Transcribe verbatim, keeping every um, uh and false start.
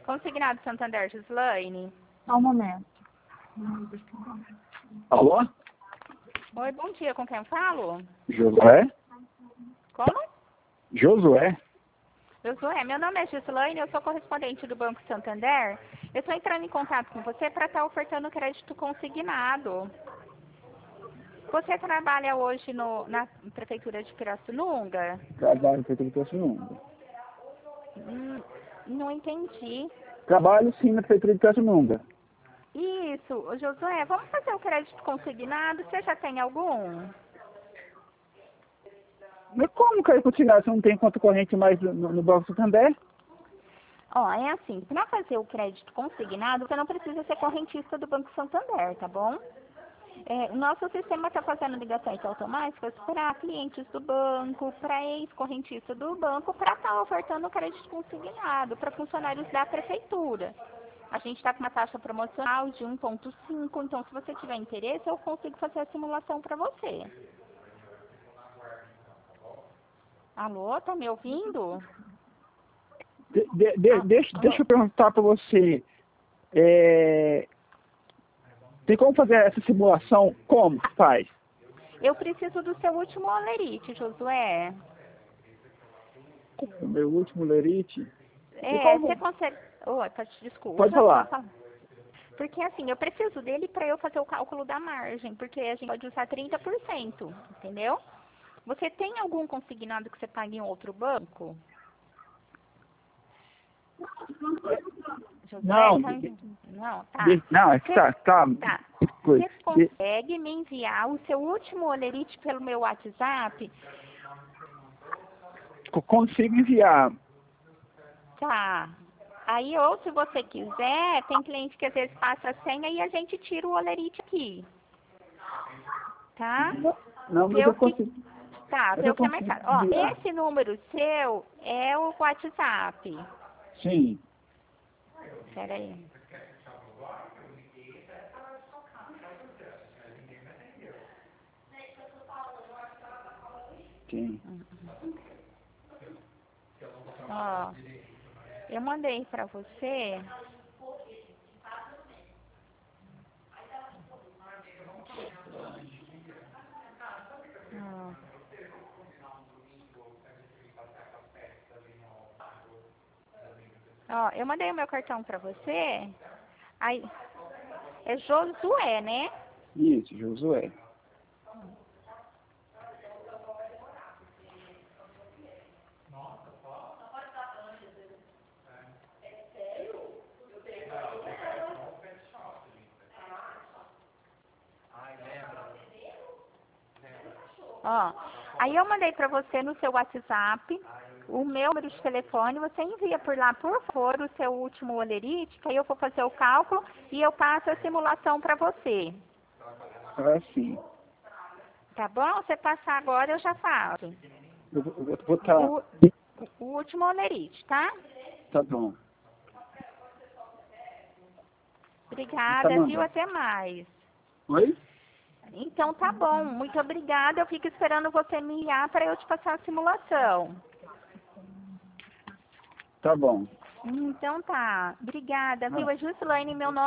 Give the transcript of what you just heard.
Consignado Santander, Gislaine. Só um momento. Alô? Oi, bom dia. Com quem eu falo? Josué? Como? Josué? Josué, meu nome é Gislaine, eu sou correspondente do Banco Santander. Eu estou entrando em contato com você para estar ofertando crédito consignado. Você trabalha hoje no, na Prefeitura de Pirassununga? Trabalho na Prefeitura de Pirassununga. Hum, não entendi. Trabalho sim na Prefeitura de Pirassununga. Isso, ô Josué, vamos fazer o crédito consignado? Você já tem algum? Mas como que eu continuar se não tem conta corrente mais no, no Banco Santander? Ó, é assim, para fazer o crédito consignado, você não precisa ser correntista do Banco Santander, tá bom? É, o nosso sistema está fazendo ligações automáticas para clientes do banco, para ex-correntistas do banco, para estar ofertando crédito consignado para funcionários da prefeitura. A gente está com uma taxa promocional de um ponto cinco, então se você tiver interesse, eu consigo fazer a simulação para você. Alô, tá me ouvindo? De, de, de, Ah, deixa, alô? deixa eu perguntar para você. É, tem como fazer essa simulação? Como que faz? Eu preciso do seu último olerite, Josué. O meu último lerite? É, você consegue... Oi, pode, desculpa. Pode falar. Pode falar. Porque assim, eu preciso dele para eu fazer o cálculo da margem, porque a gente pode usar trinta por cento, entendeu? Você tem algum consignado que você pague em outro banco? José, Não. tá... Não, tá. De, não, é que tá... tá, Tá. coisa. Você consegue me enviar o seu último olerite pelo meu WhatsApp? De, consigo enviar. Tá. Aí, ou se você quiser, tem cliente que às vezes passa a senha e a gente tira o olerite aqui. Tá? Não, mas Vê eu o que... consigo. Tá, Mas vê eu o que é mais consigo caro. Ó, enviar. esse número seu é o WhatsApp. Sim. Pera aí. Sim. Ó, eu mandei pra você. Ó. Ó, eu mandei o meu cartão pra você. Aí, é Josué, né? Isso, Josué. Ó, aí eu mandei pra você no seu WhatsApp o meu número de telefone, você envia por lá, por favor, o seu último olerite, que aí eu vou fazer o cálculo e eu passo a simulação pra você. Ah, sim. Tá bom? Você passar agora, eu já faço. Eu vou, eu vou tá, O, o último olerite, tá? tá bom. Obrigada, Tá viu? mandando. Até mais. Oi? Então tá bom, muito obrigada. Eu fico esperando você me enviar para eu te passar a simulação. Tá bom. Então tá. Obrigada, viu? Ah. É Gislaine, meu nome.